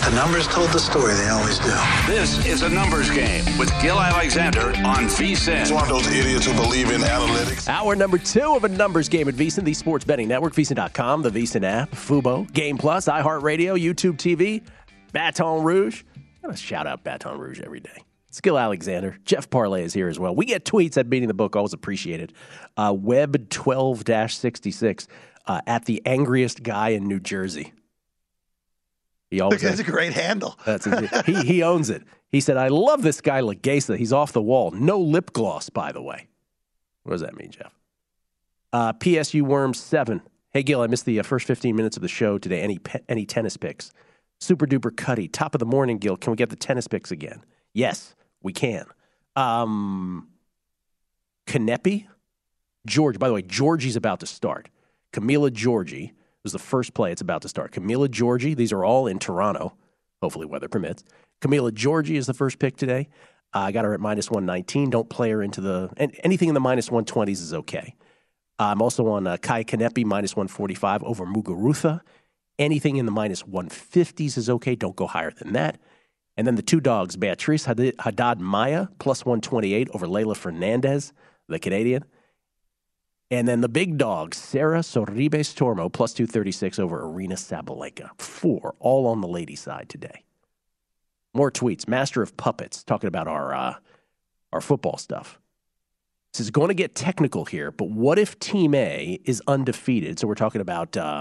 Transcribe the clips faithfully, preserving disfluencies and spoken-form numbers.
The numbers told the story. They always do. This is a numbers game with Gil Alexander on VSiN. He's one of those idiots who believe in analytics. Hour number two of a numbers game at VSiN, the Sports Betting Network, VSiN dot com, the VSiN app, Fubo, Game Plus, iHeartRadio, YouTube T V, Baton Rouge. I gotta shout out Baton Rouge every day. It's Gil Alexander. Jeff Parlay is here as well. We get tweets at Beating the Book. Always appreciate it. Uh, Web twelve sixty-six uh, at the angriest guy in New Jersey. He always That's a great handle. That's he he owns it. He said, "I love this guy Legesa. He's off the wall. No lip gloss, by the way." What does that mean, Jeff? Uh, P S U Worms seven. Hey Gil, I missed the uh, first fifteen minutes of the show today. Any pe- any tennis picks? Super duper Cuddy. Top of the morning, Gil. Can we get the tennis picks again? Yes, we can. Um, Kanepi, George. By the way, Georgie's about to start. Camila Georgie was the first play. It's about to start. Camila Georgie. These are all in Toronto. Hopefully, weather permits. Camila Georgie is the first pick today. Uh, I got her at minus one nineteen. Don't play her into the and anything in the minus one twenties is okay. Uh, I'm also on uh, Kai Kanepi minus one forty-five over Muguruza. Anything in the minus one fifties is okay. Don't go higher than that. And then the two dogs, Beatrice Haddad Maya, plus one twenty-eight over Leylah Fernandez, the Canadian. And then the big dog, Sarah Sorribes Tormo, plus two thirty-six over Arena Sabalenka. Four, all on the lady side today. More tweets. Master of Puppets, talking about our uh, our football stuff. This is going to get technical here, but what if Team A is undefeated? So we're talking about uh,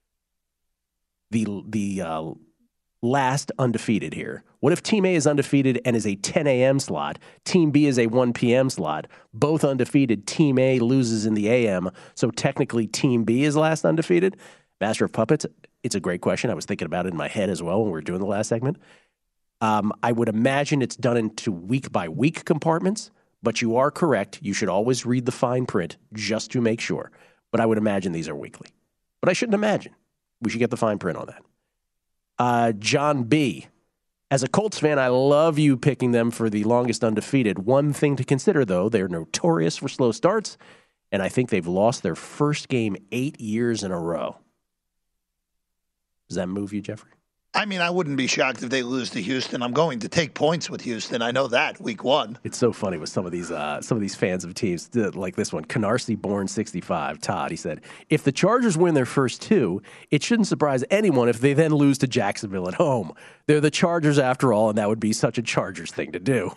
the the uh, last undefeated here. What if Team A is undefeated and is a ten a.m. slot? Team B is a one p.m. slot. Both undefeated. Team A loses in the a m. So technically Team B is last undefeated. Master of Puppets, it's a great question. I was thinking about it in my head as well when we were doing the last segment. Um, I would imagine it's done into week-by-week compartments, but you are correct. You should always read the fine print just to make sure. But I would imagine these are weekly. But I shouldn't imagine. We should get the fine print on that. Uh, John B. As a Colts fan, I love you picking them for the longest undefeated. One thing to consider, though, they're notorious for slow starts, and I think they've lost their first game eight years in a row. Does that move you, Jeffrey? I mean, I wouldn't be shocked if they lose to Houston. I'm going to take points with Houston. I know that, week one. It's so funny with some of these uh, some of these fans of teams, like this one. Canarsie Born sixty-five, Todd, he said, if the Chargers win their first two, it shouldn't surprise anyone if they then lose to Jacksonville at home. They're the Chargers after all, and that would be such a Chargers thing to do.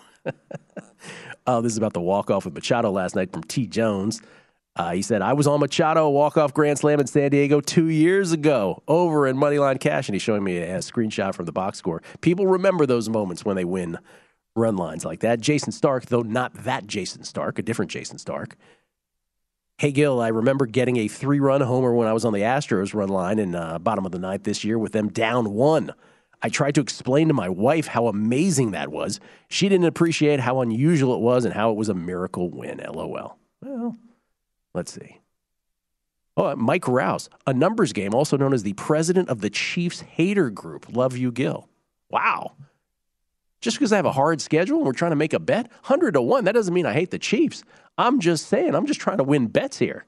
Oh, this is about the walk-off with Machado last night from T. Jones. Uh, he said, I was on Machado, a walk-off grand slam in San Diego two years ago over in Moneyline Cash, and he's showing me a, a screenshot from the box score. People remember those moments when they win run lines like that. Jason Stark, though not that Jason Stark, a different Jason Stark. Hey, Gil, I remember getting a three-run homer when I was on the Astros run line in uh, bottom of the ninth this year with them down one. I tried to explain to my wife how amazing that was. She didn't appreciate how unusual it was and how it was a miracle win, LOL. Well... Let's see. Oh, Mike Rouse, a numbers game, also known as the president of the Chiefs hater group. Love you, Gil. Wow. Just because I have a hard schedule and we're trying to make a bet, one hundred to one, that doesn't mean I hate the Chiefs. I'm just saying, I'm just trying to win bets here.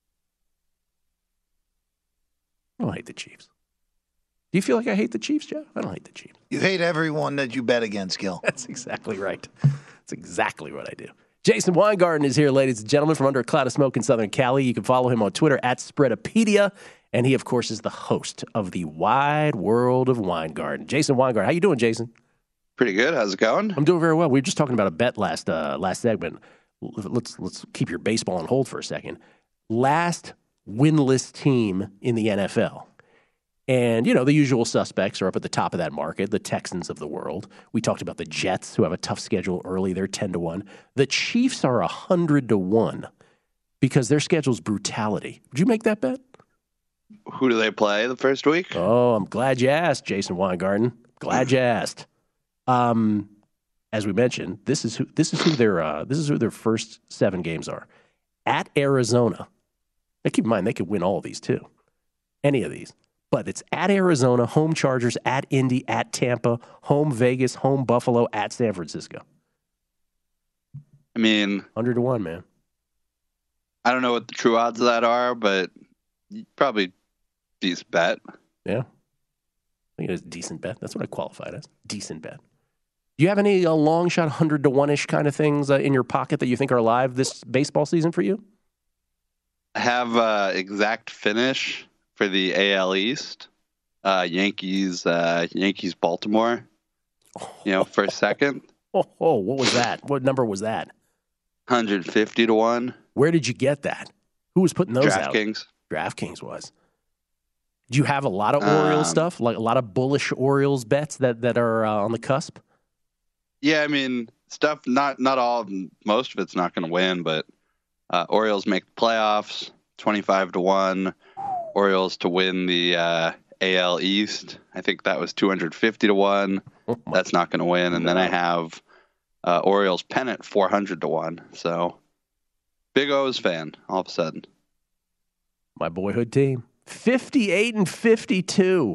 I don't hate the Chiefs. Do you feel like I hate the Chiefs, Jeff? I don't hate the Chiefs. You hate everyone that you bet against, Gil. That's exactly right. That's exactly what I do. Jason Weingarten is here, ladies and gentlemen, from under a cloud of smoke in Southern Cali. You can follow him on Twitter at Spreadopedia, and he, of course, is the host of the Wide World of Weingarten. Jason Weingarten, how you doing, Jason? Pretty good. How's it going? I'm doing very well. We were just talking about a bet last uh, last segment. Let's let's keep your baseball on hold for a second. Last winless team in the N F L. And, you know, the usual suspects are up at the top of that market, the Texans of the world. We talked about the Jets, who have a tough schedule early. They're ten to one. The Chiefs are one hundred to one because their schedule's brutality. Would you make that bet? Who do they play the first week? Oh, I'm glad you asked, Jason Weingarten. Glad you asked. Um, as we mentioned, this is who this is who their uh, this is who their first seven games are. At Arizona. Now keep in mind, they could win all of these too. Any of these. But it's at Arizona, home Chargers, at Indy, at Tampa, home Vegas, home Buffalo, at San Francisco. I mean, one hundred to one, man. I don't know what the true odds of that are, but probably decent bet. Yeah. I think it is a decent bet. That's what I qualified as. Decent bet. Do you have any uh, long shot, one hundred to one-ish kind of things uh, in your pocket that you think are alive this baseball season for you? I have uh, exact finish for the A L East. Uh, Yankees, uh, Yankees, Baltimore. You know, for a second. Oh, oh, what was that? What number was that? one hundred fifty to one. Where did you get that? Who was putting those out? DraftKings. DraftKings was. Do you have a lot of Orioles Um, stuff, like a lot of bullish Orioles bets that, that are uh, on the cusp? Yeah, I mean, stuff, not not all, most of it's not going to win, but uh, Orioles make the playoffs, twenty-five to one. Orioles to win the uh, A L East. I think that was two hundred fifty to one. Oh my- That's not going to win. And then I have uh, Orioles pennant four hundred to one. So, big O's fan all of a sudden. My boyhood team. fifty-eight and fifty-two.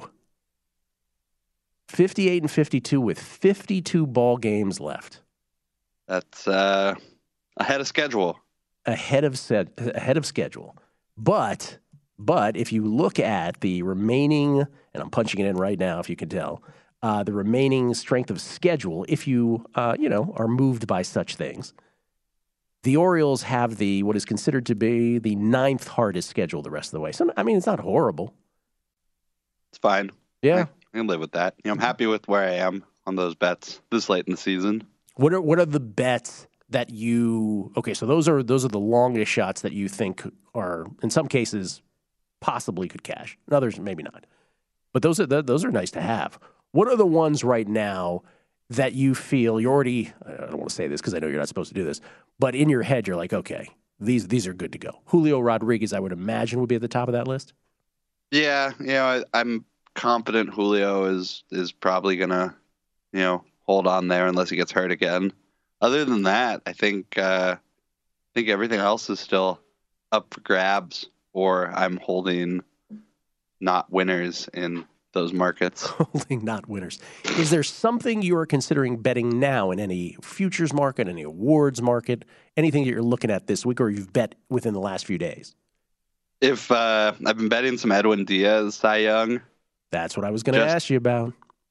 fifty-eight and fifty-two with fifty-two ball games left. That's uh, ahead of schedule. Ahead of set, ahead of schedule. But but if you look at the remaining, and I'm punching it in right now if you can tell, uh, the remaining strength of schedule, if you uh, you know are moved by such things, the Orioles have the what is considered to be the ninth hardest schedule the rest of the way. So I mean, it's not horrible. It's fine. Yeah. I can live with that. You know, I'm happy with where I am on those bets this late in the season. What are what are the bets that you okay? So those are those are the longest shots that you think are in some cases possibly could cash. In others maybe not. But those are those are nice to have. What are the ones right now that you feel you're already? I don't want to say this because I know you're not supposed to do this, but in your head you're like, okay, these these are good to go. Julio Rodriguez, I would imagine, would be at the top of that list. Yeah, you know, I, I'm confident Julio is is probably gonna, you know, hold on there unless he gets hurt again. Other than that, I think uh, I think everything else is still up for grabs, or I'm holding not winners in those markets. Holding not winners. Is there something you are considering betting now in any futures market, any awards market, anything that you're looking at this week, or you've bet within the last few days? If uh, I've been betting some Edwin Diaz, Cy Young. That's what I was going to Just- ask you about.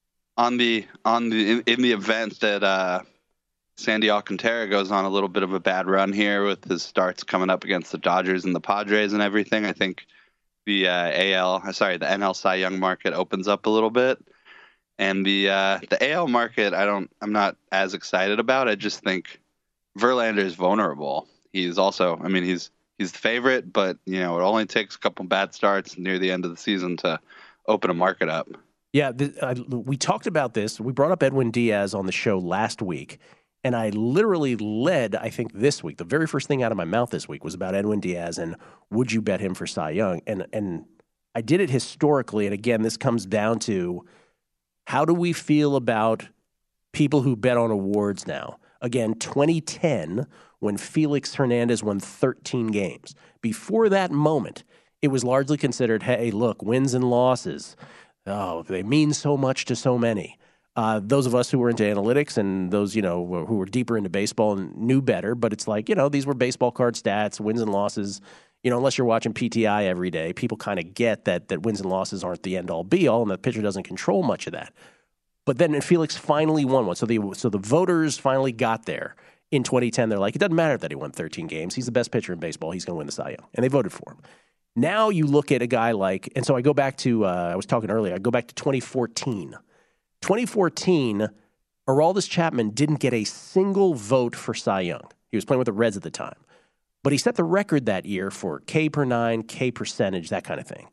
on the on the in, in the event that uh, Sandy Alcantara goes on a little bit of a bad run here with his starts coming up against the Dodgers and the Padres and everything, I think the uh, A L, sorry, the N L Cy Young market opens up a little bit, and the uh, the A L market, I don't, I'm not as excited about. I just think Verlander is vulnerable. He's also, I mean, he's he's the favorite, but you know, it only takes a couple bad starts near the end of the season to open a market up. Yeah, the, I, we talked about this. We brought up Edwin Diaz on the show last week, and I literally led, I think, this week. The very first thing out of my mouth this week was about Edwin Diaz and would you bet him for Cy Young? And and I did it historically, and again, this comes down to how do we feel about people who bet on awards now? Again, twenty ten, when Felix Hernandez won thirteen games. Before that moment, it was largely considered, hey, look, wins and losses, oh, they mean so much to so many. Uh, those of us who were into analytics and those, you know, who were deeper into baseball and knew better, but it's like, you know, these were baseball card stats, wins and losses. You know, unless you're watching P T I every day, people kind of get that that wins and losses aren't the end all be all, and the pitcher doesn't control much of that. But then Felix finally won one, so the so the voters finally got there in twenty ten. They're like, it doesn't matter that he won thirteen games. He's the best pitcher in baseball. He's going to win the Cy Young, and they voted for him. Now you look at a guy like, and so I go back to, uh, I was talking earlier, I go back to twenty fourteen. twenty fourteen, Aroldis Chapman didn't get a single vote for Cy Young. He was playing with the Reds at the time. But he set the record that year for K per nine, K percentage, that kind of thing.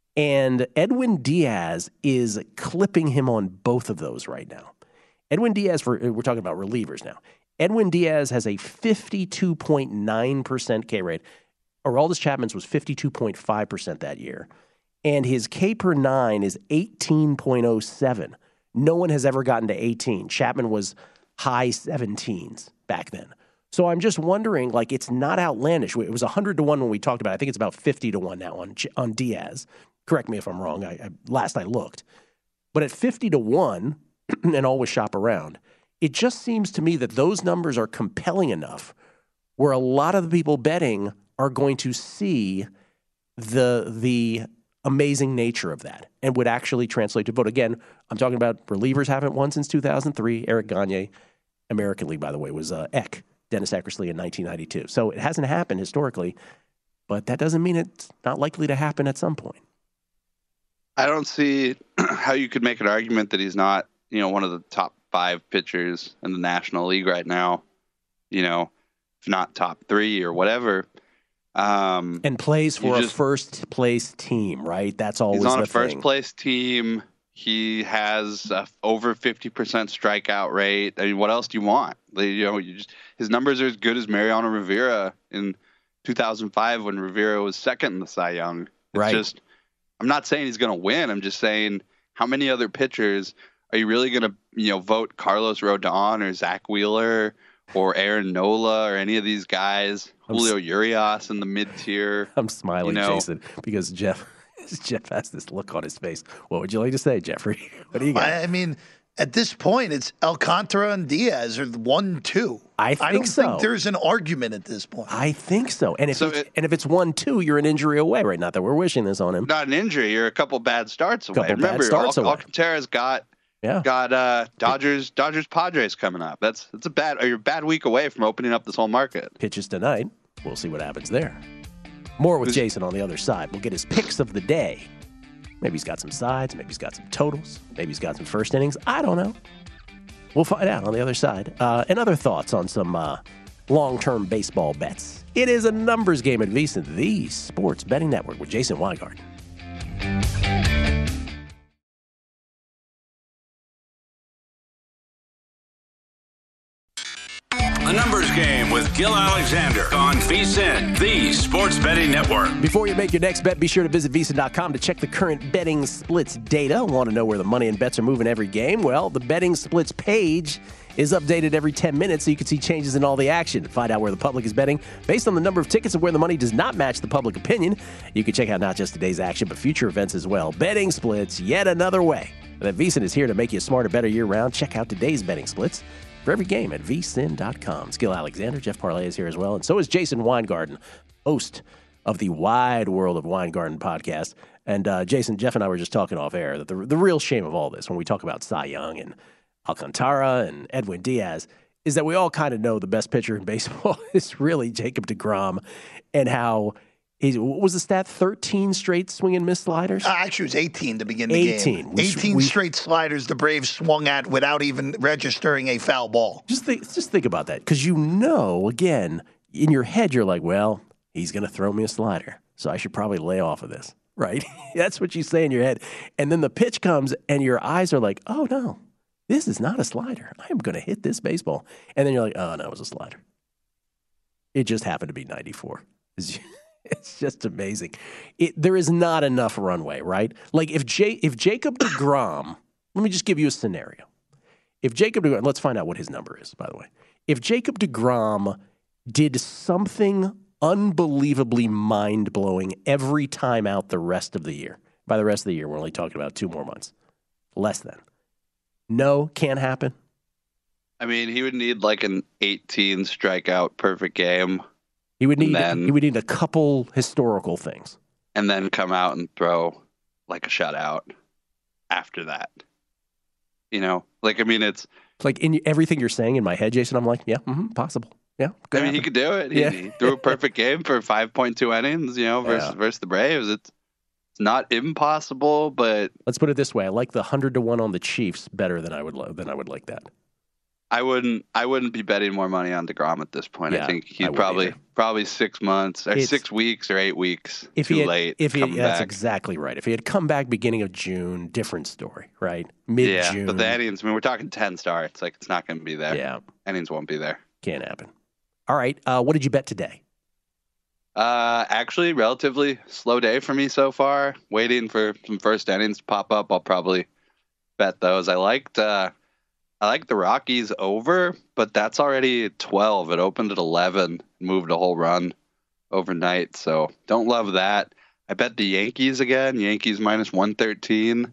And Edwin Diaz is clipping him on both of those right now. Edwin Diaz, for, we're talking about relievers now. Edwin Diaz has a fifty-two point nine percent K rate. Aroldis Chapman's was fifty-two point five percent that year. And his K per nine is eighteen point oh seven. No one has ever gotten to eighteen. Chapman was high seventeens back then. So I'm just wondering, like, it's not outlandish. It was one hundred to one when we talked about it. I think it's about fifty to one now on on Diaz. Correct me if I'm wrong. I, I, last I looked. But at fifty to one, and always shop around, it just seems to me that those numbers are compelling enough where a lot of the people betting are going to see the the amazing nature of that and would actually translate to vote. Again, I'm talking about relievers haven't won since two thousand three. Eric Gagne, American League, by the way, was uh, Eck, Dennis Eckersley in nineteen ninety-two. So it hasn't happened historically, but that doesn't mean it's not likely to happen at some point. I don't see how you could make an argument that he's not, you know, one of the top five pitchers in the National League right now, you know, if not top three or whatever. Um, and plays for just, a first place team, right? That's always he's on the a first thing. place team. He has a over fifty percent strikeout rate. I mean, what else do you want? Like, you know, you just, his numbers are as good as Mariano Rivera in two thousand five when Rivera was second in the Cy Young. It's right. just, I'm not saying he's going to win. I'm just saying, how many other pitchers are you really going to, you know, vote Carlos Rodon or Zach Wheeler or Aaron Nola or any of these guys? I'm Julio s- Urias in the mid tier. I'm smiling, you know? Jason, because Jeff Jeff has this look on his face. What would you like to say, Jeffrey? What do you got? I, I mean, at this point, it's Alcantara and Diaz are one two. I think I don't so. think there's an argument at this point. I think so. And if so it's, it, and if it's one two, you're an injury away, right? Not that we're wishing this on him. Not an injury. You're a couple bad starts away. Couple Remember, bad starts Al- away. Alcantara's got yeah. got uh, Dodgers Dodgers Padres coming up. That's that's a bad or you're a bad week away from opening up this whole market. Pitches tonight. We'll see what happens there. More with Jason on the other side. We'll get his picks of the day. Maybe he's got some sides. Maybe he's got some totals. Maybe he's got some first innings. I don't know. We'll find out on the other side. Uh, and other thoughts on some uh, long-term baseball bets. It is a numbers game at VSiN, the sports betting network, with Jason Weingarten. A numbers game with Gil Alexander on VSiN, the sports betting network. Before you make your next bet, be sure to visit V S I N dot com to check the current betting splits data. Want to know where the money and bets are moving every game? Well, the betting splits page is updated every ten minutes so you can see changes in all the action. Find out where the public is betting based on the number of tickets and where the money does not match the public opinion. You can check out not just today's action, but future events as well. Betting splits, yet another way that VSiN is here to make you smarter, better year-round. Check out today's betting splits for every game at V S I N dot com. Gil Alexander, Jeff Parlay is here as well, and so is Jason Weingarten, host of the Wide World of Weingarten podcast. And uh, Jason, Jeff and I were just talking off air that the, the real shame of all this, when we talk about Cy Young and Alcantara and Edwin Diaz, is that we all kind of know the best pitcher in baseball is really Jacob deGrom, and how he's, what was the stat? thirteen straight swing and miss sliders? Uh, actually, it was eighteen to begin the eighteen. game. We, eighteen we, straight sliders the Braves swung at without even registering a foul ball. Just think, just think about that, because you know, again, in your head, you're like, well, he's going to throw me a slider, so I should probably lay off of this, right? That's what you say in your head. And then the pitch comes, and your eyes are like, oh, no. This is not a slider. I am going to hit this baseball. And then you're like, oh, no, it was a slider. It just happened to be ninety-four. It's, it's just amazing. It, there is not enough runway, right? Like if J, if Jacob deGrom, let me just give you a scenario. If Jacob deGrom, let's find out what his number is, by the way. If Jacob deGrom did something unbelievably mind-blowing every time out the rest of the year, by the rest of the year, we're only talking about two more months, less than. No, can't happen. I mean, he would need like an eighteen strikeout perfect game. He would need then, he would need a couple historical things. And then come out and throw like a shutout after that. You know, like, I mean, it's, it's like in everything you're saying in my head, Jason, I'm like, yeah, mm-hmm, possible. Yeah. I mean, happen. he could do it. He, yeah. he threw a perfect game for five point two innings, you know, versus, yeah. versus the Braves. It's, It's not impossible, but let's put it this way: I like the hundred to one on the Chiefs better than I would lo- than I would like that. I wouldn't. I wouldn't be betting more money on DeGrom at this point. Yeah, I think he'd I probably either. probably six months or It's, six weeks or eight weeks if too he had, late. If he, coming that's back. exactly right. If he had come back beginning of June, different story, right? Mid June. Yeah, but the innings. I mean, we're talking ten starts. Like, it's not going to be there. Yeah, innings won't be there. Can't happen. All right. Uh, what did you bet today? Uh, actually, relatively slow day for me so far. Waiting for some first innings to pop up. I'll probably bet those. I liked, uh, I liked the Rockies over, but that's already twelve. It opened at eleven, moved a whole run overnight. So don't love that. I bet the Yankees again. Yankees minus one thirteen.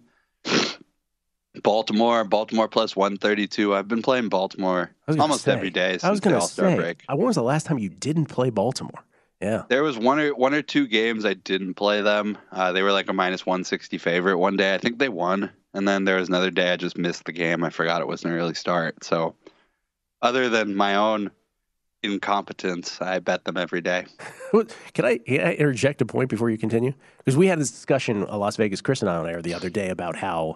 Baltimore, Baltimore plus one thirty-two. I've been playing Baltimore almost say, every day I was since the going to All-Star say, break. when was the last time you didn't play Baltimore? Yeah. There was one or one or two games I didn't play them. Uh, they were like a minus one sixty favorite one day. I think they won. And then there was another day I just missed the game. I forgot it was an early start. So other than my own incompetence, I bet them every day. Can I, can I interject a point before you continue? Because we had this discussion, uh, Las Vegas, Chris and I on air the other day about how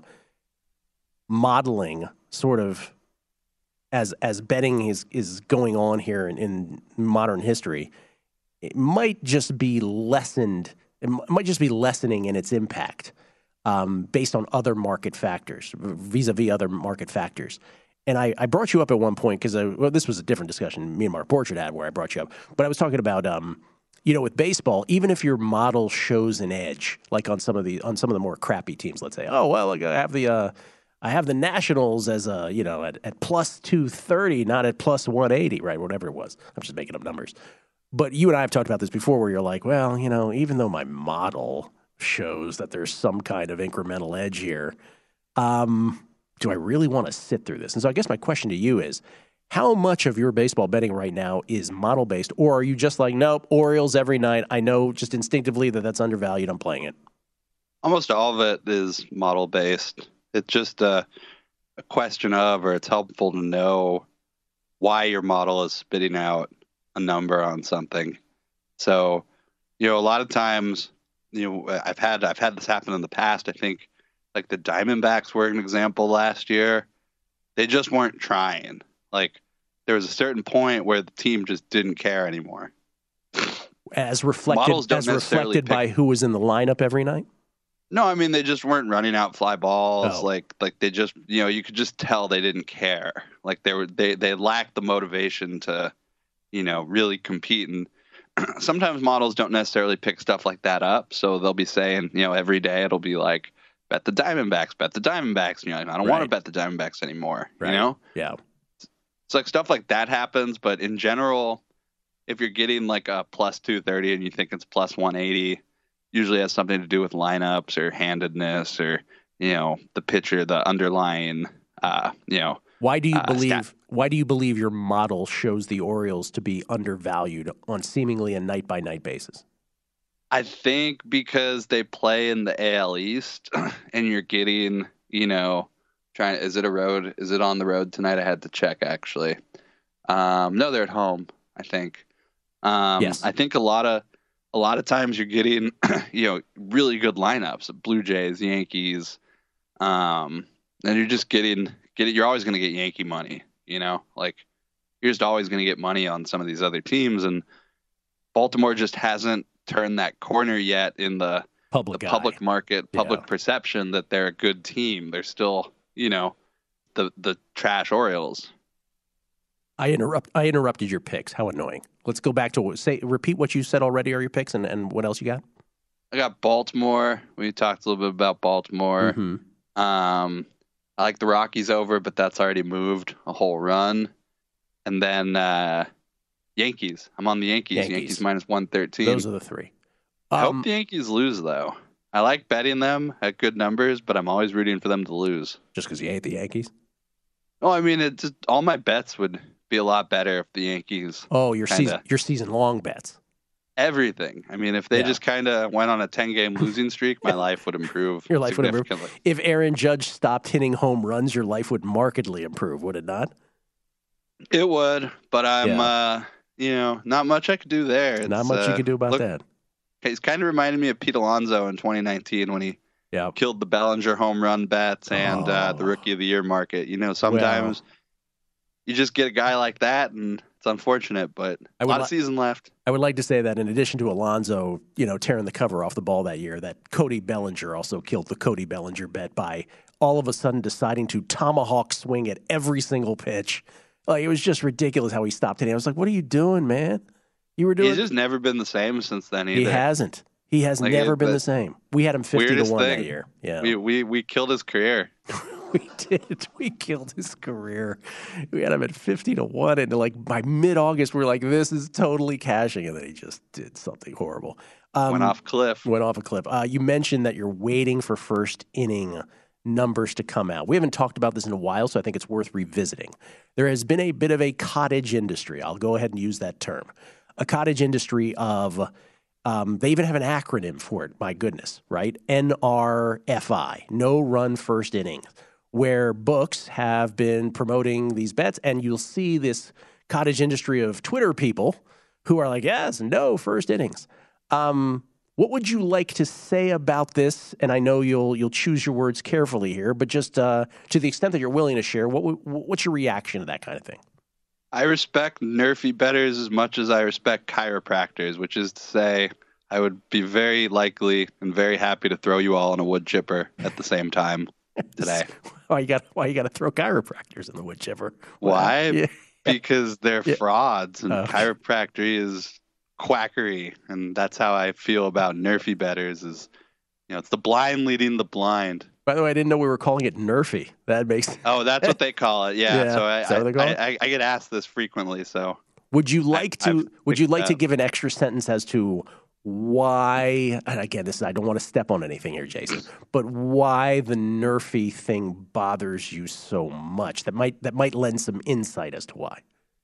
modeling sort of as as betting is, is going on here in, in modern history, it might just be lessened. It might just be lessening in its impact um, based on other market factors, vis-a-vis other market factors. And I, I brought you up at one point because well, this was a different discussion me and Mark Borchard had where I brought you up. But I was talking about, um, you know, with baseball, even if your model shows an edge, like on some of the on some of the more crappy teams, let's say, oh well, like I have the uh, I have the Nationals as a you know at, at plus two thirty, not at plus one eighty, right? Whatever it was. I'm just making up numbers. But you and I have talked about this before where you're like, well, you know, even though my model shows that there's some kind of incremental edge here, um, do I really want to sit through this? And so I guess my question to you is, how much of your baseball betting right now is model-based? Or are you just like, nope, Orioles every night. I know just instinctively that that's undervalued. I'm playing it. Almost all of it is model-based. It's just a, a question of, or it's helpful to know why your model is spitting out a number on something. So, you know, a lot of times, you know, I've had I've had this happen in the past. I think like the Diamondbacks were an example last year. They just weren't trying. Like there was a certain point where the team just didn't care anymore. As reflected as reflected by who was in the lineup every night? No, I mean they just weren't running out fly balls. Oh. Like like they just, you know, you could just tell they didn't care. Like they were they they lacked the motivation to, you know, really compete. And sometimes models don't necessarily pick stuff like that up. So they'll be saying, you know, every day it'll be like, bet the Diamondbacks, bet the Diamondbacks. You know, I don't right. want to bet the Diamondbacks anymore. Right. You know? Yeah. It's like stuff like that happens. But in general, if you're getting like a plus two thirty and you think it's plus one eighty, usually has something to do with lineups or handedness or, you know, the pitcher, the underlying, uh, you know, Why do you uh, believe? stat- Why do you believe your model shows the Orioles to be undervalued on seemingly a night by night basis? I think because they play in the A L East, and you're getting, you know, trying. Is it a road? Is it on the road tonight? I had to check actually. Um, no, they're at home. I think. Um, yes. I think a lot of a lot of times you're getting, you know, really good lineups: Blue Jays, Yankees, um, and you're just getting. Get it. You're always going to get Yankee money, you know, like you're just always going to get money on some of these other teams. And Baltimore just hasn't turned that corner yet in the public, the public market, public yeah. perception that they're a good team. They're still, you know, the, the trash Orioles. I interrupt. I interrupted your picks. How annoying. Let's go back to say, repeat what you said already are your picks and, and what else you got? I got Baltimore. We talked a little bit about Baltimore. Mm-hmm. Um, I like the Rockies over, but that's already moved a whole run. And then uh, Yankees. I'm on the Yankees. Yankees, Yankees minus one thirteen. Those are the three. I Um, hope the Yankees lose, though. I like betting them at good numbers, but I'm always rooting for them to lose. just because you hate the Yankees? Oh, I mean, it just, all my bets would be a lot better if the Yankees. Oh, your kinda, season, your season long bets. Everything. I mean, if they Yeah. just kind of went on a ten-game losing streak, my life would improve. Your life would improve. significantly. If Aaron Judge stopped hitting home runs, your life would markedly improve, would it not? It would, but I'm, Yeah. uh, you know, not much I could do there. It's, Not much you uh, could do about look, that. He's kind of reminded me of Pete Alonso in twenty nineteen when he Yeah. killed the Bellinger home run bets and uh, Oh. the Rookie of the Year market. You know, sometimes you just get a guy like that, and it's unfortunate, but I a would lot li- of season left. I would like to say that in addition to Alonso, you know, tearing the cover off the ball that year, that Cody Bellinger also killed the Cody Bellinger bet by all of a sudden deciding to tomahawk swing at every single pitch. Like, it was just ridiculous how he stopped hitting. I was like, what are you doing, man? You were doing. He's just never been the same since then either. He hasn't. He has Like, never it- been the the same. We had him fifty to weirdest one that thing. year. Yeah. We, we we killed his career. We did. We killed his career. We had him at fifty to one. And like by mid August, we were like, this is totally cashing. And then he just did something horrible. Um, Went off cliff. Went off a cliff. Uh, you mentioned that you're waiting for first inning numbers to come out. We haven't talked about this in a while, so I think it's worth revisiting. There has been a bit of a cottage industry. I'll go ahead and use that term. a cottage industry of, um, they even have an acronym for it, my goodness, right? N R F I, no run first innings, where books have been promoting these bets, and you'll see this cottage industry of Twitter people who are like, yes, no first innings. Um, what would you like to say about this? And I know you'll you'll choose your words carefully here, but just uh, to the extent that you're willing to share, what what's your reaction to that kind of thing? I respect nerfy bettors as much as I respect chiropractors, which is to say I would be very likely and very happy to throw you all in a wood chipper at the same time today. Why you got why you got to throw chiropractors in the wood chipper? Why? Yeah. Because they're yeah. frauds, and oh. chiropractic is quackery, and that's how I feel about nerfy bettors. Is you know, it's the blind leading the blind. By the way, I didn't know we were calling it nerfy. That makes oh, that's what they call it. Yeah. yeah. So I, Is that what they call I, it? I, I get asked this frequently. So would you like I, to? I've would you like that. to give an extra sentence as to why? And again, this is, I don't want to step on anything here, Jason, but why the nerfy thing bothers you so much? That might that might lend some insight as to why.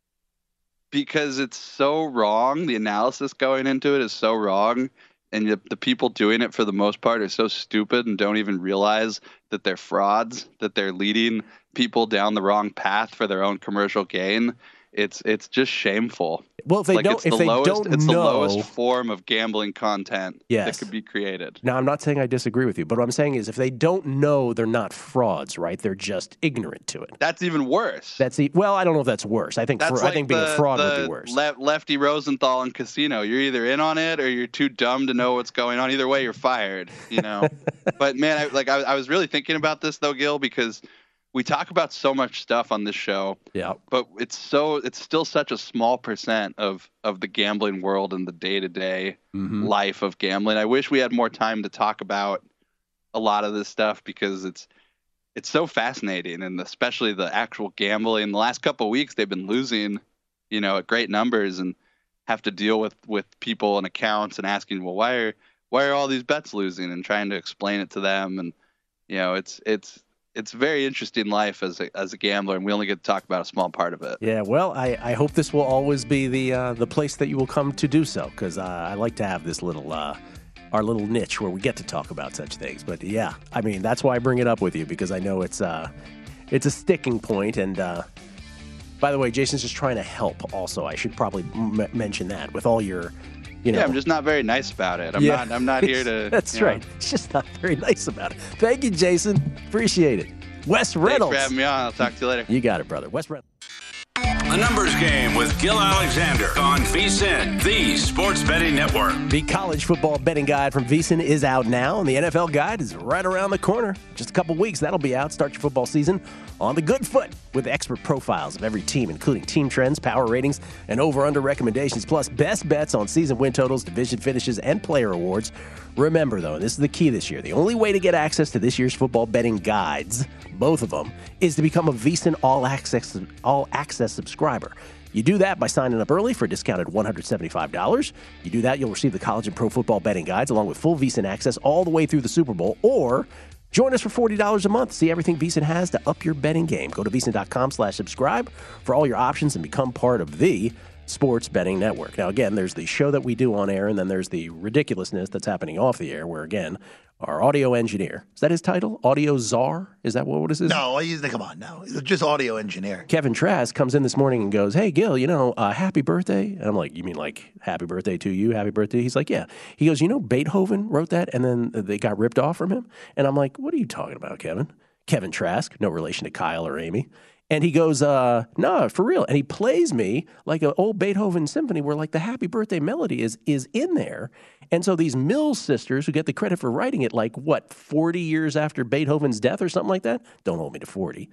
Because it's so wrong. The analysis going into it is so wrong. And the, the people doing it, for the most part, are so stupid and don't even realize that they're frauds, that they're leading people down the wrong path for their own commercial gain. It's it's just shameful. Well, if they like don't, it's if the they lowest, don't it's know, the lowest form of gambling content yes. that could be created. Now, I'm not saying I disagree with you, but what I'm saying is, if they don't know, they're not frauds, right? They're just ignorant to it. That's even worse. That's the, well, I don't know if that's worse. I think that's for, like I think being the, a fraud the would be worse. Le- Lefty Rosenthal in Casino. You're either in on it or you're too dumb to know what's going on. Either way, you're fired. You know. But man, I, like I, I was really thinking about this though, Gil, because we talk about so much stuff on this show, yeah. but it's so it's still such a small percent of, of the gambling world and the day-to-day mm-hmm. life of gambling. I wish we had more time to talk about a lot of this stuff because it's it's so fascinating, and especially the actual gambling. The last couple of weeks, they've been losing, you know, at great numbers, and have to deal with, with people and accounts and asking, well, why are why are all these bets losing, and trying to explain it to them, and you know, it's it's. It's a very interesting life as a as a gambler, and we only get to talk about a small part of it. Yeah, well, I, I hope this will always be the uh, the place that you will come to do so, because uh, I like to have this little uh, our little niche where we get to talk about such things. But yeah, I mean that's why I bring it up with you, because I know it's uh it's a sticking point. And uh, by the way, Jason's just trying to help. Also, I should probably m- mention that with all your. You know, yeah, I'm just not very nice about it. I'm yeah. not. I'm not here to. That's you right. know. It's just not very nice about it. Thank you, Jason. Appreciate it. Wes Reynolds. Thanks for having me on. I'll talk to you later. You got it, brother. Wes Reynolds. The Numbers Game with Gil Alexander on VSiN, the Sports Betting Network. The college football betting guide from VSiN is out now, and the N F L guide is right around the corner. Just a couple weeks, that'll be out. Start your football season on the good foot with expert profiles of every team, including team trends, power ratings, and over-under recommendations, plus best bets on season win totals, division finishes, and player awards. Remember, though, and this is the key this year, the only way to get access to this year's football betting guides, both of them, is to become a VSiN All Access, All Access subscriber. You do that by signing up early for a discounted one hundred seventy-five dollars. You do that, you'll receive the college and pro football betting guides along with full VSiN access all the way through the Super Bowl, or join us for forty dollars a month. See everything VSiN has to up your betting game. Go to VSiN.com slash subscribe for all your options and become part of the Sports Betting Network. Now, again, there's the show that we do on air, and then there's the ridiculousness that's happening off the air, where, again, our audio engineer, is that his title? Audio czar? Is that what, what is his? No, he's, come on, no. He's just audio engineer. Kevin Trask comes in this morning and goes, hey, Gil, you know, uh, happy birthday. And I'm like, you mean like happy birthday to you? Happy birthday? He's like, yeah. He goes, you know, Beethoven wrote that, and then they got ripped off from him. And I'm like, what are you talking about, Kevin? Kevin Trask, no relation to Kyle or Amy. And he goes, uh, no, for real. And he plays me like an old Beethoven symphony where like the happy birthday melody is is in there. And so these Mills sisters who get the credit for writing it like, what, forty years after Beethoven's death or something like that? Don't hold me to forty.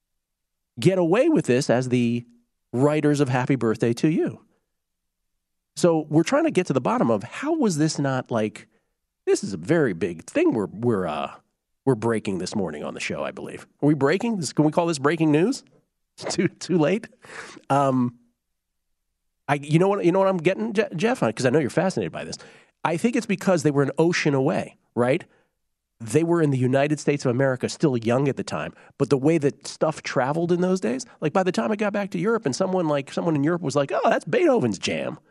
Get away with this as the writers of Happy Birthday to You. So we're trying to get to the bottom of how was this not like, this is a very big thing we're, we're, uh, We're breaking this morning on the show, I believe. Are we breaking? This, can we call this breaking news? It's too too late. Um, I you know what you know what I'm getting, Je- Jeff, because I know you're fascinated by this. I think it's because they were an ocean away, right? They were in the United States of America, still young at the time, but the way that stuff traveled in those days, like by the time I got back to Europe, and someone like someone in Europe was like, "Oh, that's Beethoven's jam,"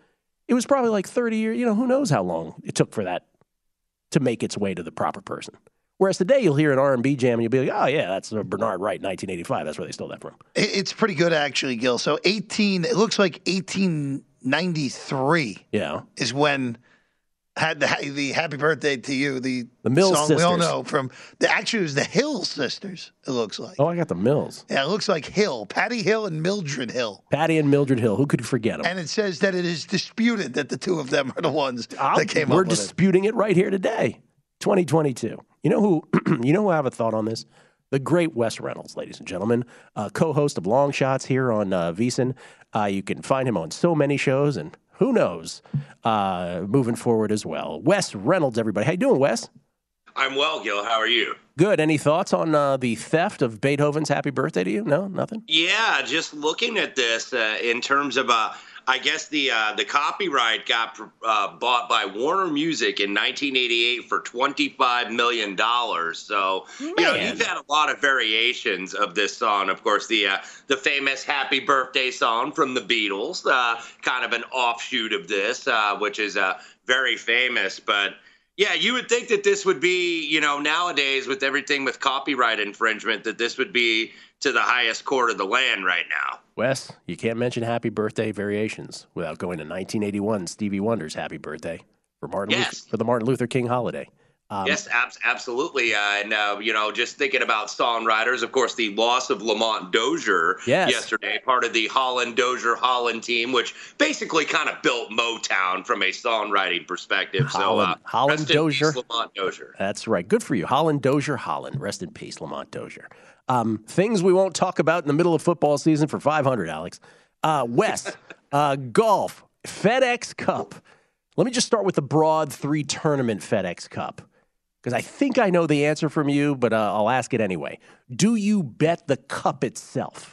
it was probably like thirty years. You know, who knows how long it took for that to make its way to the proper person. Whereas today you'll hear an R and B jam and you'll be like, oh, yeah, that's Bernard Wright, nineteen eighty-five. That's where they stole that from. It's pretty good, actually, Gil. So eighteen, it looks like eighteen ninety-three yeah. is when had the, the Happy Birthday to You, the, the Mills song sisters. we all know from, the actually it was the Hill sisters, it looks like. Oh, I got the Mills. Yeah, it looks like Hill, Patty Hill and Mildred Hill. Patty and Mildred Hill. Who could forget them? And it says that it is disputed that the two of them are the ones I'll, that came we're up with disputing it. it right here today, twenty twenty-two. You know who? You know who I have a thought on this? The great Wes Reynolds, ladies and gentlemen, uh, co-host of Long Shots here on uh, VSiN. Uh, you can find him on so many shows, and who knows, uh, moving forward as well. Wes Reynolds, everybody. How you doing, Wes? I'm well, Gil. How are you? Good. Any thoughts on uh, the theft of Beethoven's Happy Birthday to You? No, nothing? Yeah, just looking at this uh, in terms of, uh, I guess the uh, the copyright got uh, bought by Warner Music in nineteen eighty-eight for twenty-five million dollars. So, Man. you know, you've had a lot of variations of this song. Of course, the uh, the famous Happy Birthday song from the Beatles, uh, kind of an offshoot of this, uh, which is uh, very famous. But yeah, you would think that this would be, you know, nowadays with everything with copyright infringement, that this would be to the highest court of the land right now. Wes, you can't mention Happy Birthday variations without going to nineteen eighty-one Stevie Wonder's Happy Birthday for Martin yes. Luther, for the Martin Luther King holiday. Um, yes, ab- absolutely. Uh, and, uh, you know, just thinking about songwriters, of course, the loss of Lamont Dozier yes. yesterday, part of the Holland Dozier Holland team, which basically kind of built Motown from a songwriting perspective. Holland, so, uh, Holland rest Dozier. In peace, Lamont Dozier. That's right. Good for you. Holland Dozier, Holland. Rest in peace, Lamont Dozier. Um, things we won't talk about in the middle of football season for five hundred, Alex. Uh, Wes, uh, golf, FedEx Cup. Let me just start with the broad three-tournament FedEx Cup, because I think I know the answer from you, but uh, I'll ask it anyway. Do you bet the cup itself?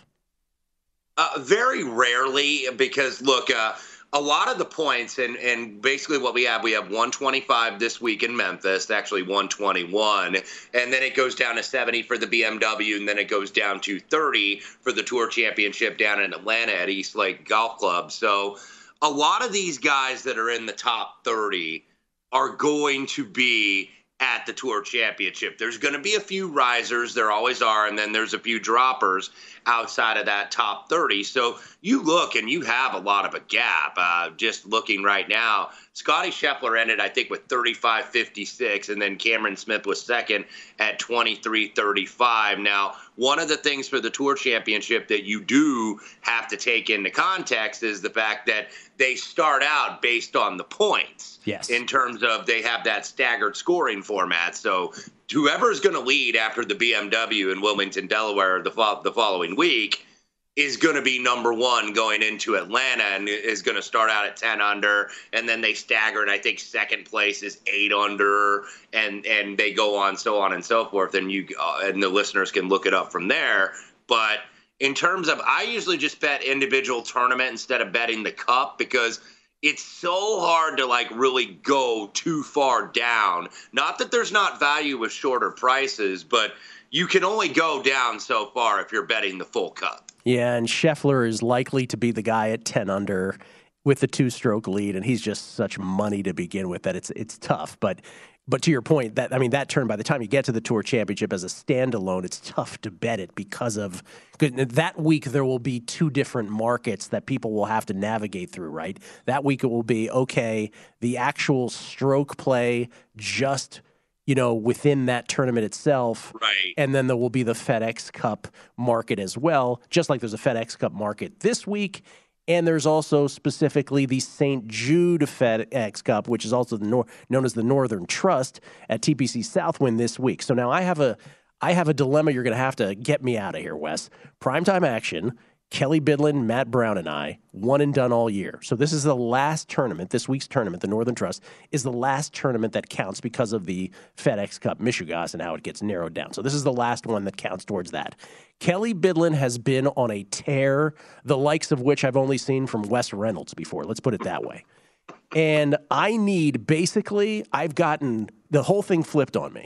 Uh, very rarely, because, look, uh, a lot of the points, and, and basically what we have, we have one twenty-five this week in Memphis, actually one twenty-one, and then it goes down to seventy for the B M W, and then it goes down to thirty for the Tour Championship down in Atlanta at East Lake Golf Club. So a lot of these guys that are in the top thirty are going to be at the Tour Championship. There's going to be a few risers, there always are, and then there's a few droppers outside of that top thirty. So you look and you have a lot of a gap. Uh, just looking right now, Scotty Scheffler ended, I think, with thirty-five fifty-six, and then Cameron Smith was second at twenty-three thirty-five. Now, one of the things for the Tour Championship that you do have to take into context is the fact that they start out based on the points. Yes. In terms of they have that staggered scoring format. So whoever's going to lead after the B M W in Wilmington, Delaware the, fo- the following week is going to be number one going into Atlanta and is going to start out at ten under, and then they stagger, and I think second place is eight under, and and they go on, so on and so forth, and you uh, and the listeners can look it up from there. But in terms of, I usually just bet individual tournament instead of betting the cup, because it's so hard to like really go too far down. Not that there's not value with shorter prices, but you can only go down so far if you're betting the full cup. Yeah, and Scheffler is likely to be the guy at ten under with the two-stroke lead, and he's just such money to begin with that it's it's tough. But but to your point, that I mean that turn, by the time you get to the Tour Championship as a standalone, it's tough to bet it because of that week there will be two different markets that people will have to navigate through, right? That week it will be, okay, the actual stroke play just – you know, within that tournament itself. Right. And then there will be the FedEx Cup market as well, just like there's a FedEx Cup market this week. And there's also specifically the Saint Jude FedEx Cup, which is also the nor- known as the Northern Trust at T P C Southwind this week. So now I have a I have a dilemma you're going to have to get me out of here, Wes. Primetime action. Kelly Bidlin, Matt Brown, and I, one and done all year. So this is the last tournament, this week's tournament, the Northern Trust, is the last tournament that counts because of the FedEx Cup Michigas and how it gets narrowed down. So this is the last one that counts towards that. Kelly Bidlin has been on a tear, the likes of which I've only seen from Wes Reynolds before. Let's put it that way. And I need, basically, I've gotten the whole thing flipped on me.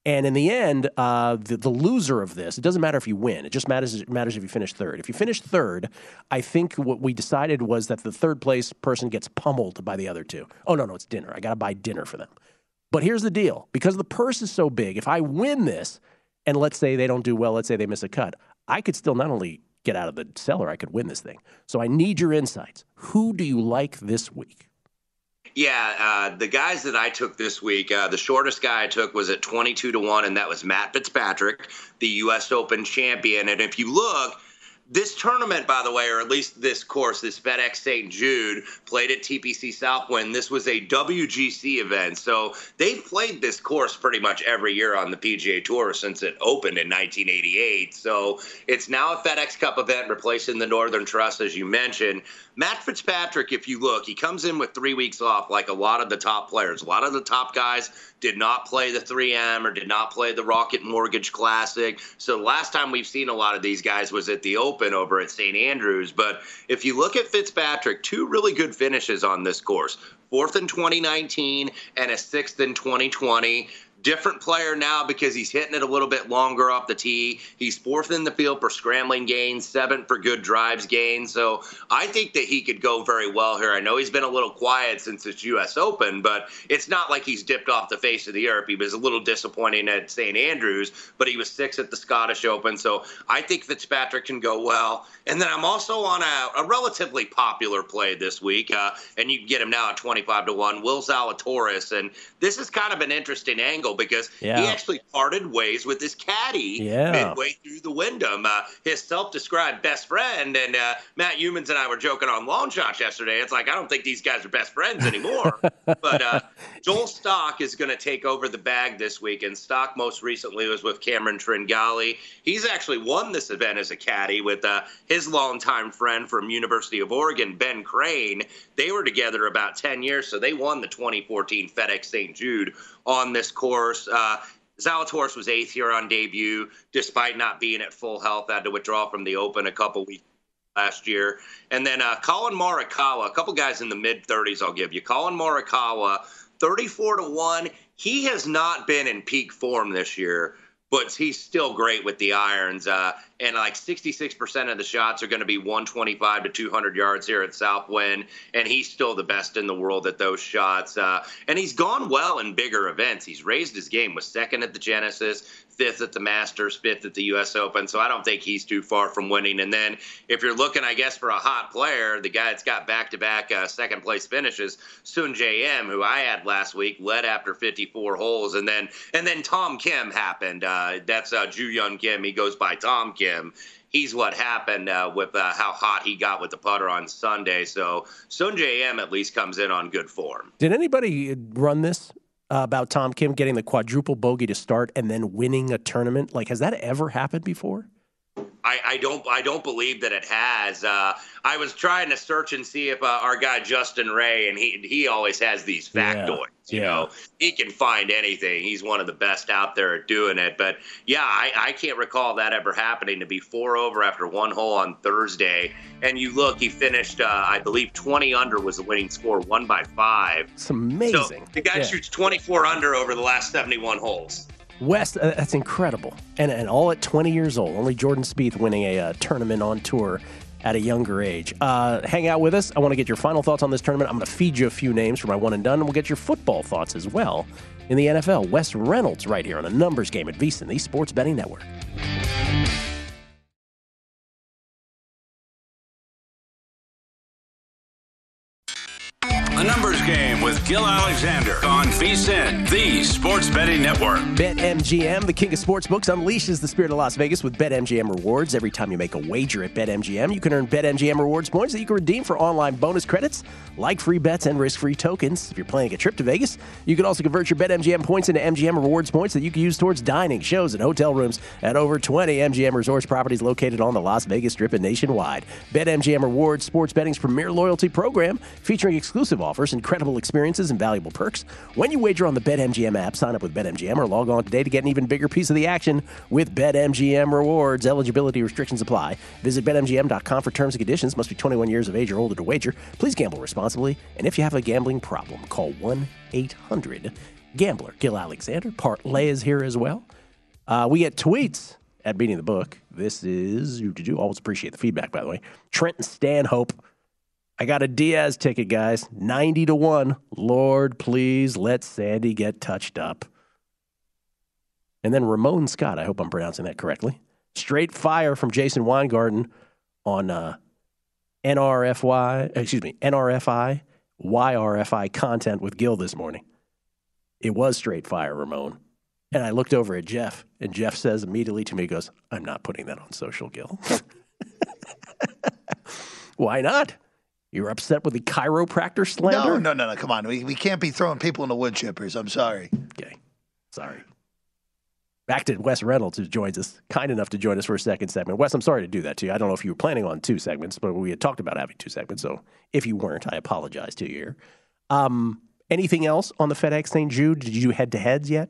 And in the end, uh, the, the loser of this, it doesn't matter if you win. It just matters, it matters if you finish third. If you finish third, I think what we decided was that the third place person gets pummeled by the other two. Oh, no, no, it's dinner. I got to buy dinner for them. But here's the deal. Because the purse is so big, if I win this, and let's say they don't do well, let's say they miss a cut, I could still not only get out of the cellar, I could win this thing. So I need your insights. Who do you like this week? Yeah, uh, the guys that I took this week, uh, the shortest guy I took was at twenty-two to one, and that was Matt Fitzpatrick, the U S Open champion. And if you look, this tournament, by the way, or at least this course, this FedEx Saint Jude, played at T P C Southwind. This was a W G C event. So they've played this course pretty much every year on the P G A Tour since it opened in nineteen eighty-eight. So it's now a FedEx Cup event replacing the Northern Trust, as you mentioned. Matt Fitzpatrick, if you look, he comes in with three weeks off like a lot of the top players. A lot of the top guys did not play the three M or did not play the Rocket Mortgage Classic. So the last time we've seen a lot of these guys was at the Open over at Saint Andrews. But if you look at Fitzpatrick, two really good finishes on this course. Fourth in twenty nineteen and a sixth in twenty twenty. Different player now because he's hitting it a little bit longer off the tee. He's fourth in the field for scrambling gains, seventh for good drives gains. So I think that he could go very well here. I know he's been a little quiet since it's U S Open, but it's not like he's dipped off the face of the earth. He was a little disappointing at Saint Andrews, but he was sixth at the Scottish Open. So I think Fitzpatrick can go well. And then I'm also on a, a relatively popular play this week, uh, and you can get him now at twenty-five to one, Will Zalatoris. And this is kind of an interesting angle because yeah. he actually parted ways with his caddy yeah. midway through the Wyndham, uh, his self-described best friend. And uh, Matt Humans and I were joking on Long Shots yesterday. It's like, I don't think these guys are best friends anymore. But uh, Joel Stock is going to take over the bag this week, and Stock most recently was with Cameron Tringali. He's actually won this event as a caddy with uh, his longtime friend from University of Oregon, Ben Crane. They were together about ten years, so they won the twenty fourteen FedEx Saint Jude on this course. Uh, Zalatoris was eighth here on debut, despite not being at full health. Had to withdraw from the Open a couple weeks last year. And then uh, Colin Morikawa, a couple guys in the mid-thirties I'll give you. Colin Morikawa, thirty-four to one. He has not been in peak form this year, but he's still great with the irons. Uh, and like sixty-six percent of the shots are going to be one twenty-five to two hundred yards here at Southwind. And he's still the best in the world at those shots. Uh, and he's gone well in bigger events. He's raised his game, was second at the Genesis, fifth at the Masters, fifth at the U S Open. So I don't think he's too far from winning. And then if you're looking, I guess, for a hot player, the guy that's got back-to-back uh, second-place finishes, Sun J M, who I had last week, led after fifty-four holes. And then and then Tom Kim happened. Uh, that's uh, Ju Young Kim. He goes by Tom Kim. He's what happened uh, with uh, how hot he got with the putter on Sunday. So Sun J M at least comes in on good form. Did anybody run this uh, about Tom Kim getting the quadruple bogey to start and then winning a tournament? Like, has that ever happened before? I, I don't I don't believe that it has. Uh, I was trying to search and see if uh, our guy Justin Ray, and he he always has these factoids. Yeah. You yeah. know, he can find anything. He's one of the best out there at doing it. But yeah, I, I can't recall that ever happening, to be four over after one hole on Thursday. And you look, he finished, uh, I believe, twenty under was the winning score, one by five. It's amazing. So the guy yeah. shoots twenty-four under over the last seventy-one holes. West, uh, that's incredible. And and all at twenty years old. Only Jordan Spieth winning a uh, tournament on tour at a younger age. Uh, hang out with us. I want to get your final thoughts on this tournament. I'm going to feed you a few names for my one and done, and we'll get your football thoughts as well in the N F L. Wes Reynolds right here on a numbers game at VSiN, the Sports Betting Network. A numbers game with Gil Alexander on VSiN, the Sports Betting Network. BetMGM, the king of sportsbooks, unleashes the spirit of Las Vegas with BetMGM rewards. Every time you make a wager at BetMGM, you can earn BetMGM rewards points that you can redeem for online bonus credits, like free bets and risk-free tokens. If you're planning a trip to Vegas, you can also convert your BetMGM points into M G M rewards points that you can use towards dining, shows, and hotel rooms at over twenty M G M resorts properties located on the Las Vegas Strip and nationwide. BetMGM rewards, sports betting's premier loyalty program, featuring exclusive offers. Offers incredible experiences and valuable perks. When you wager on the BetMGM app, sign up with BetMGM or log on today to get an even bigger piece of the action with BetMGM rewards. Eligibility restrictions apply. Visit Bet M G M dot com for terms and conditions. Must be twenty-one years of age or older to wager. Please gamble responsibly. And if you have a gambling problem, call one eight hundred Gambler, Gil Alexander. Parlay is here as well. Uh, we get tweets at Beating the Book. This is, you do always appreciate the feedback, by the way. Trenton Stanhope. I got a Diaz ticket, guys. ninety to one. Lord, please let Sandy get touched up. And then Ramon Scott. I hope I'm pronouncing that correctly. Straight fire from Jason Weingarten on uh, N R F Y, excuse me, N R F I, Y R F I content with Gil this morning. It was straight fire, Ramon. And I looked over at Jeff, and Jeff says immediately to me, he goes, I'm not putting that on social, Gil. Why not? You're upset with the chiropractor slander? No, no, no, no. Come on. We, we can't be throwing people in the wood chippers. I'm sorry. Okay. Sorry. Back to Wes Reynolds, who joins us, kind enough to join us for a second segment. Wes, I'm sorry to do that to you. I don't know if you were planning on two segments, but we had talked about having two segments. So if you weren't, I apologize to you here. Um, anything else on the FedEx Saint Jude? Did you head to heads yet?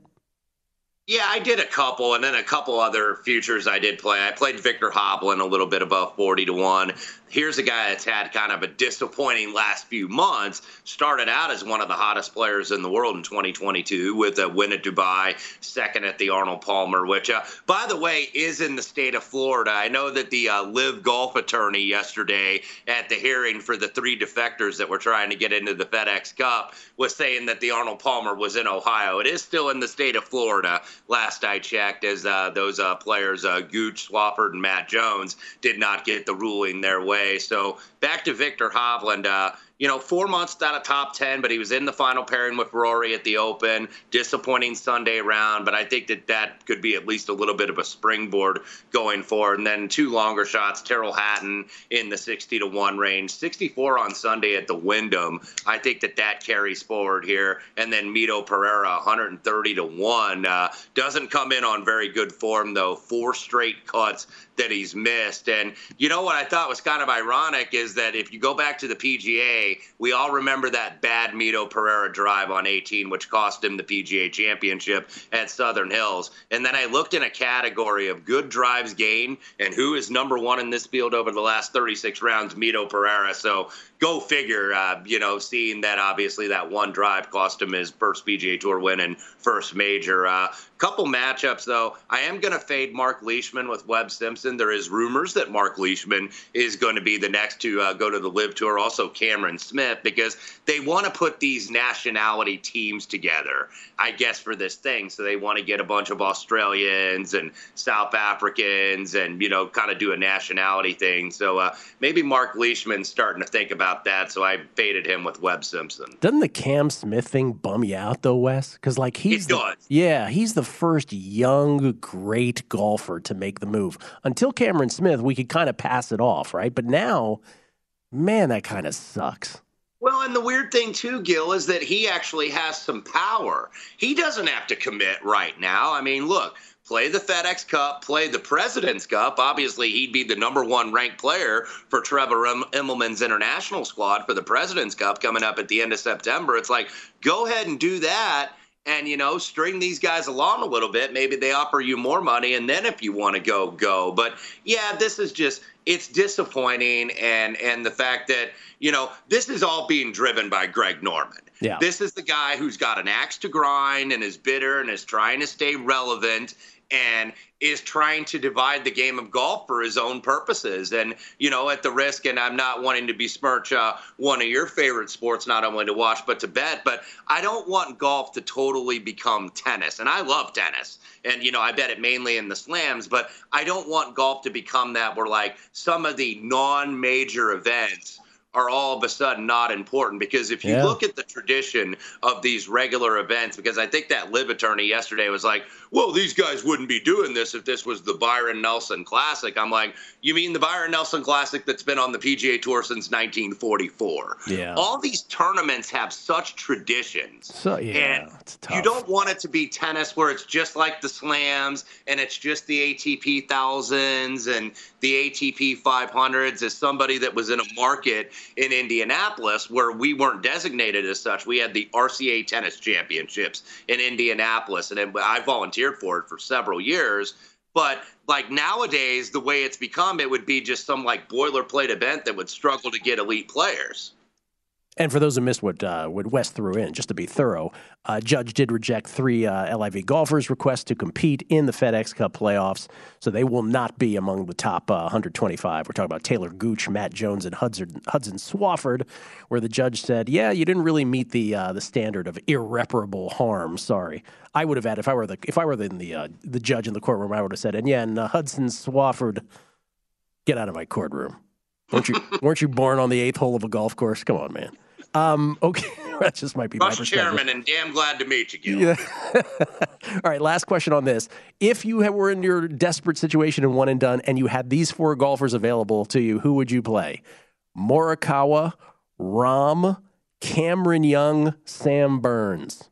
Yeah, I did a couple, and then a couple other futures I did play. I played Victor Hovland a little bit above forty to one. Here's a guy that's had kind of a disappointing last few months. Started out as one of the hottest players in the world in twenty twenty-two with a win at Dubai, second at the Arnold Palmer, which, uh, by the way, is in the state of Florida. I know that the uh, Live Golf attorney yesterday at the hearing for the three defectors that were trying to get into the FedEx Cup was saying that the Arnold Palmer was in Ohio. It is still in the state of Florida, last I checked, as uh, those uh, players, uh, Gooch, Swafford, and Matt Jones, did not get the ruling their way. So back to Victor Hovland. Uh, you know, four months out of top ten, but he was in the final pairing with Rory at the Open. Disappointing Sunday round, but I think that that could be at least a little bit of a springboard going forward. And then two longer shots, Tyrrell Hatton in the sixty to one range, sixty-four on Sunday at the Wyndham. I think that that carries forward here. And then Mito Pereira, one thirty to one. Uh, doesn't come in on very good form, though. Four straight cuts that he's missed. And you know what I thought was kind of ironic is that if you go back to the P G A, we all remember that bad Mito Pereira drive on eighteen, which cost him the P G A championship at Southern Hills. And then I looked in a category of good drives gained, and who is number one in this field over the last thirty-six rounds? Mito Pereira. So go figure, uh, you know, seeing that obviously that one drive cost him his first P G A Tour win and first major. Uh, couple matchups, though. I am going to fade Mark Leishman with Webb Simpson. There is rumors that Mark Leishman is going to be the next to uh, go to the Live Tour. Also Cameron Smith, because they want to put these nationality teams together, I guess, for this thing. So they want to get a bunch of Australians and South Africans and, you know, kind of do a nationality thing. So uh, maybe Mark Leishman's starting to think about that. So I faded him with Webb Simpson. Doesn't the Cam Smith thing bum you out, though, Wes? Because, like, he's it the, does. Yeah, he's the first young, great golfer to make the move. Until Cameron Smith, we could kind of pass it off, right? But now, man, that kind of sucks. Well, and the weird thing, too, Gil, is that he actually has some power. He doesn't have to commit right now. I mean, look, play the FedEx Cup, play the President's Cup. Obviously, he'd be the number one ranked player for Trevor Immelman's international squad for the President's Cup coming up at the end of September. It's like, go ahead and do that. And, you know, string these guys along a little bit. Maybe they offer you more money, and then if you want to go, go. But, yeah, this is just – it's disappointing. And, and the fact that, you know, this is all being driven by Greg Norman. Yeah. This is the guy who's got an axe to grind and is bitter and is trying to stay relevant and is trying to divide the game of golf for his own purposes. And, you know, at the risk, and I'm not wanting to besmirch uh, one of your favorite sports, not only to watch but to bet, but I don't want golf to totally become tennis. And I love tennis. And, you know, I bet it mainly in the slams, but I don't want golf to become that where, like, some of the non-major events are all of a sudden not important. Because if you yeah. look at the tradition of these regular events, because I think that Live attorney yesterday was like, well, these guys wouldn't be doing this if this was the Byron Nelson Classic. I'm like, you mean the Byron Nelson Classic that's been on the P G A Tour since nineteen forty-four? Yeah. All these tournaments have such traditions. So, yeah, and it's tough. You don't want it to be tennis where it's just like the slams and it's just the A T P thousands and the A T P five hundreds. As somebody that was in a market in Indianapolis where we weren't designated as such, we had the R C A Tennis Championships in Indianapolis, and I volunteered for it for several years. But like nowadays, the way it's become, it would be just some like boilerplate event that would struggle to get elite players. And for those who missed what uh, what Wes threw in, just to be thorough, uh, Judge did reject three uh, L I V golfers' requests to compete in the FedEx Cup playoffs, so they will not be among the top uh, one hundred twenty-five. We're talking about Taylor Gooch, Matt Jones, and Hudson, Hudson Swafford, where the judge said, yeah, you didn't really meet the uh, the standard of irreparable harm. Sorry. I would have had, if I were the if I were the the, uh, the judge in the courtroom, I would have said, and yeah, and uh, Hudson Swafford, get out of my courtroom. Weren't you weren't you born on the eighth hole of a golf course? Come on, man. Um, okay, that just might be my perspective. Chairman, and damn glad to meet you, Gil. Yeah. All right, last question on this. If you were in your desperate situation and one and done, and you had these four golfers available to you, who would you play? Morikawa, Rahm, Cameron Young, Sam Burns.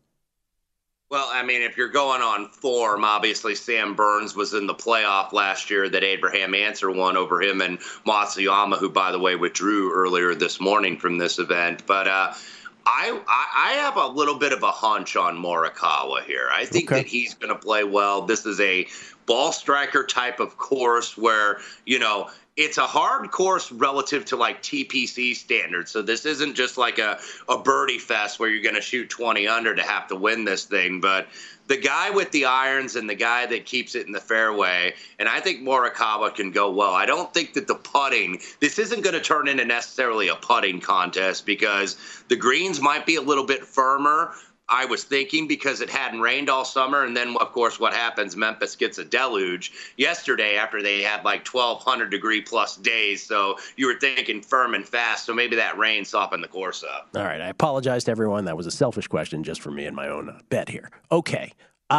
Well, I mean, if you're going on form, obviously Sam Burns was in the playoff last year that Abraham Answer won over him and Matsuyama, who, by the way, withdrew earlier this morning from this event. But uh, I, I have a little bit of a hunch on Morikawa here. I think okay. that he's going to play well. This is a ball striker type of course where, you know, it's a hard course relative to like T P C standards. So this isn't just like a, a birdie fest where you're going to shoot twenty under to have to win this thing. But the guy with the irons and the guy that keeps it in the fairway, and I think Morikawa can go well. I don't think that the putting, this isn't going to turn into necessarily a putting contest because the greens might be a little bit firmer. I was thinking because it hadn't rained all summer, and then, of course, what happens, Memphis gets a deluge yesterday after they had like twelve hundred degree plus days, so you were thinking firm and fast, so maybe that rain softened the course up. All right, I apologize to everyone. That was a selfish question just for me and my own uh, bet here. Okay,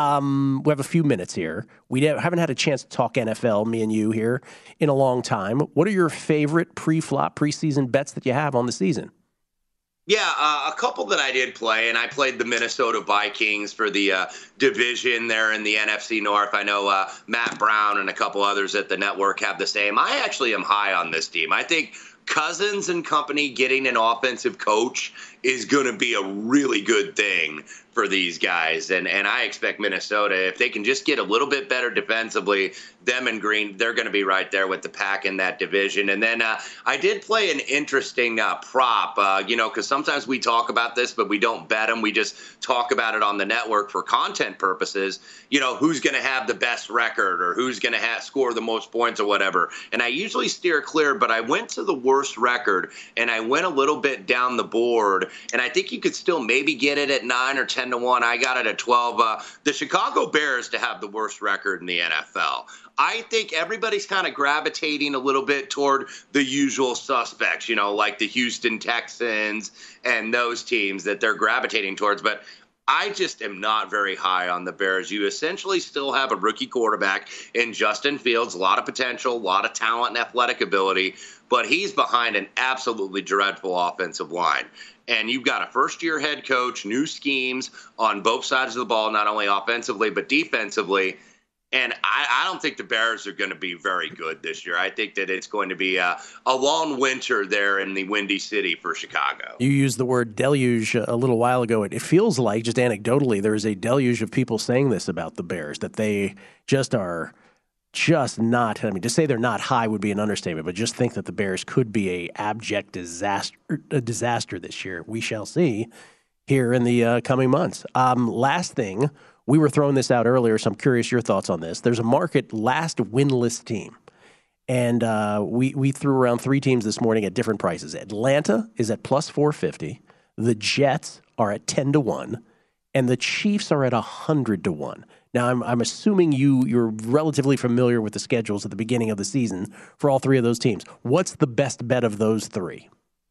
um, we have a few minutes here. We haven't had a chance to talk N F L, me and you here, in a long time. What are your favorite pre-flop, preseason bets that you have on the season? Yeah, uh, a couple that I did play, and I played the Minnesota Vikings for the uh, division there in the N F C North. I know uh, Matt Brown and a couple others at the network have the same. I actually am high on this team. I think Cousins and company getting an offensive coach is going to be a really good thing for these guys. And and I expect Minnesota, if they can just get a little bit better defensively, them and Green, they're going to be right there with the pack in that division. And then uh, I did play an interesting uh, prop, uh, you know, because sometimes we talk about this, but we don't bet them. We just talk about it on the network for content purposes. You know, who's going to have the best record or who's going to have score the most points or whatever. And I usually steer clear, but I went to the worst record and I went a little bit down the board. And I think you could still maybe get it at nine or ten to one. I got it at twelve. Uh, the Chicago Bears to have the worst record in the N F L. I think everybery's kind of gravitating a little bit toward the usual suspects, you know, like the Houston Texans and those teams that they're gravitating towards. But I just am not very high on the Bears. You essentially still have a rookie quarterback in Justin Fields, a lot of potential, a lot of talent and athletic ability, but he's behind an absolutely dreadful offensive line. And you've got a first-year head coach, new schemes on both sides of the ball, not only offensively but defensively. And I, I don't think the Bears are going to be very good this year. I think that it's going to be a, a long winter there in the Windy City for Chicago. You used the word deluge a little while ago. It, it feels like, just anecdotally, there is a deluge of people saying this about the Bears, that they just are just not, I mean, to say they're not high would be an understatement, but just think that the Bears could be a abject disaster, a disaster this year. We shall see here in the uh, coming months. Um, last thing, we were throwing this out earlier, so I'm curious your thoughts on this. There's a market last winless team, and uh, we, we threw around three teams this morning at different prices. Atlanta is at plus four fifty. The Jets are at ten to one, and the Chiefs are at one hundred to one. Now, I'm, I'm assuming you, you're relatively familiar with the schedules at the beginning of the season for all three of those teams. What's the best bet of those three?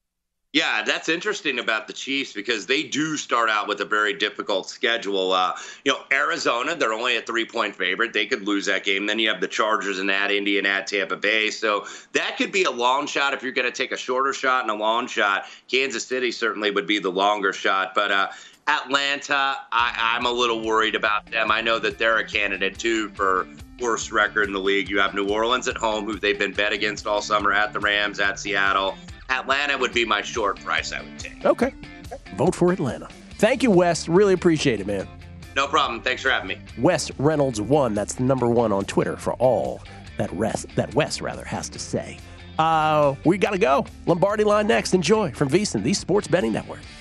Yeah, that's interesting about the Chiefs because they do start out with a very difficult schedule. Uh, you know, Arizona, they're only a three-point favorite. They could lose that game. Then you have the Chargers and at Indy and at Tampa Bay. So that could be a long shot if you're going to take a shorter shot and a long shot. Kansas City certainly would be the longer shot. But uh, Atlanta, I, I'm a little worried about them. I know that they're a candidate, too, for worst record in the league. You have New Orleans at home, who they've been bet against all summer, at the Rams, at Seattle. Atlanta would be my short price I would take. Okay. Vote for Atlanta. Thank you, Wes. Really appreciate it, man. No problem. Thanks for having me. Wes Reynolds one. That's the number one on Twitter for all that rest, that Wes rather has to say. Uh, we got to go. Lombardi line next. Enjoy from VSiN, the Sports Betting Network.